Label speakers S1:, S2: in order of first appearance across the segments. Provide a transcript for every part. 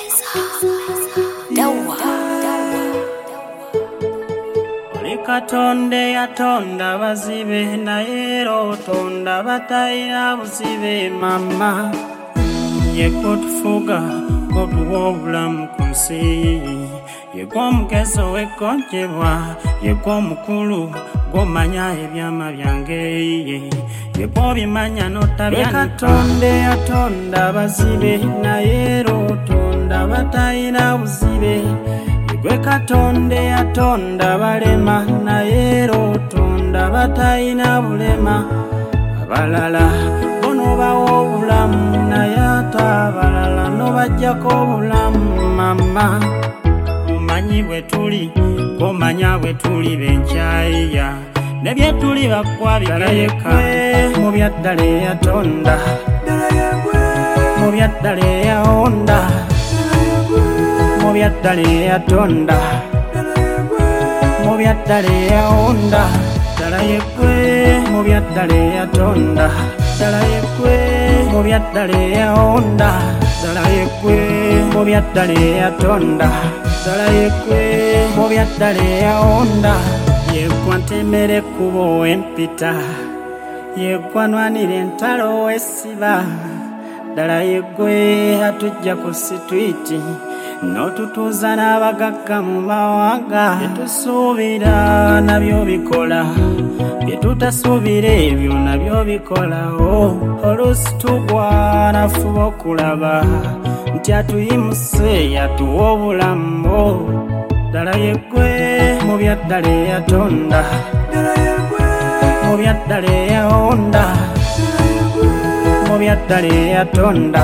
S1: Oli Katonda yatonda bazibe naye otonda batayina buzibe mama ye kotufuga kotuwa obulamu ku nsi ye gw'omugezi ow'ekkonjebwa ye gw'omukulu gw'omanya ebyama byange ye gw'obimanya n'otabyanika. Katonda yatonda bazibe naye otonda batayina buzibe gwe Katonda yatonda balema naye otonda batayina bulema abalala bono bawa obulamu naye ate abalala n'obajjako obulamu mama omanyi bwe tuli gw'omanya bwe tuli benkyaya ne bye tuli bakwabigayeka mu byaddala eyatonda mu byaddala eyawonda mu byaddala eyatonda mu byaddala eyawonda ddala yegwe mu byaddala eyatonda ddala yegwe mu byaddala eyawonda ddala yegwe mu byaddala eyatonda ddala yegwe mu byaddala eyawonda yegwa ntemera ekkubo empita yegwa nwanira entalo essiba ddala yegwe atujja ku sitwiti n'otutuuza n'abagagga mu mawanga byetusuubira nabyo bikola byetutasuubira ebyo nabyo bikolawo oluusi tugwa nafuba okulaba nti atuyimuse yatuwa obulamu ddala yegwe mu byaddala eyatonda mu byaddala eyawonda mu byaddala eyatonda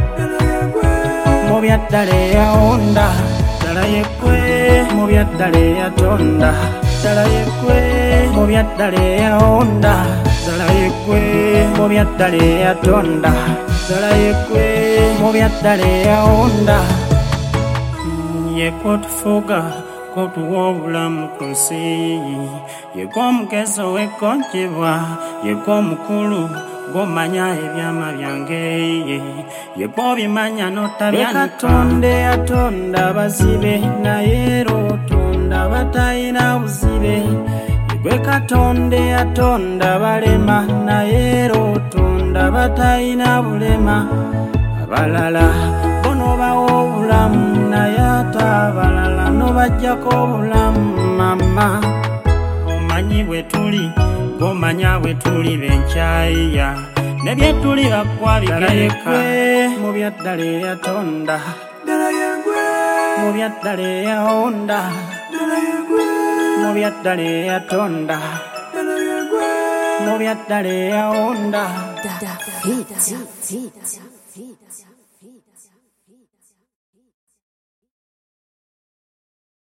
S1: mu byaddala eyawonda ddala yegwe mu byaddala eyatonda ddala yegwe mu byaddala eyawonda ddala yegwe mu byaddala eyatonda ddala yegwe mu byaddala eyawonda yegwe otufuga kotuwa obulamu ku nsi yegwe omugezi ow'ekkonjebwa yegwe omukulu gw'omanya ebyama byange yegwe obimanya n'otabyanika. Katonda yatonda bazibe naye otonda batayina buzibe yegwe Katonda yatonda balema naye otonda batayina bulema abalala bono bawa obulamu naye ate abalala n'obajjako obulamu mama omanyi bwe tuli gw'omanya bwe tuli benkyaya ne bye tuli bakwabigayeka mu byaddala eyatonda mu byaddala eyawonda mu byaddala eyatonda mu byaddala eyawonda.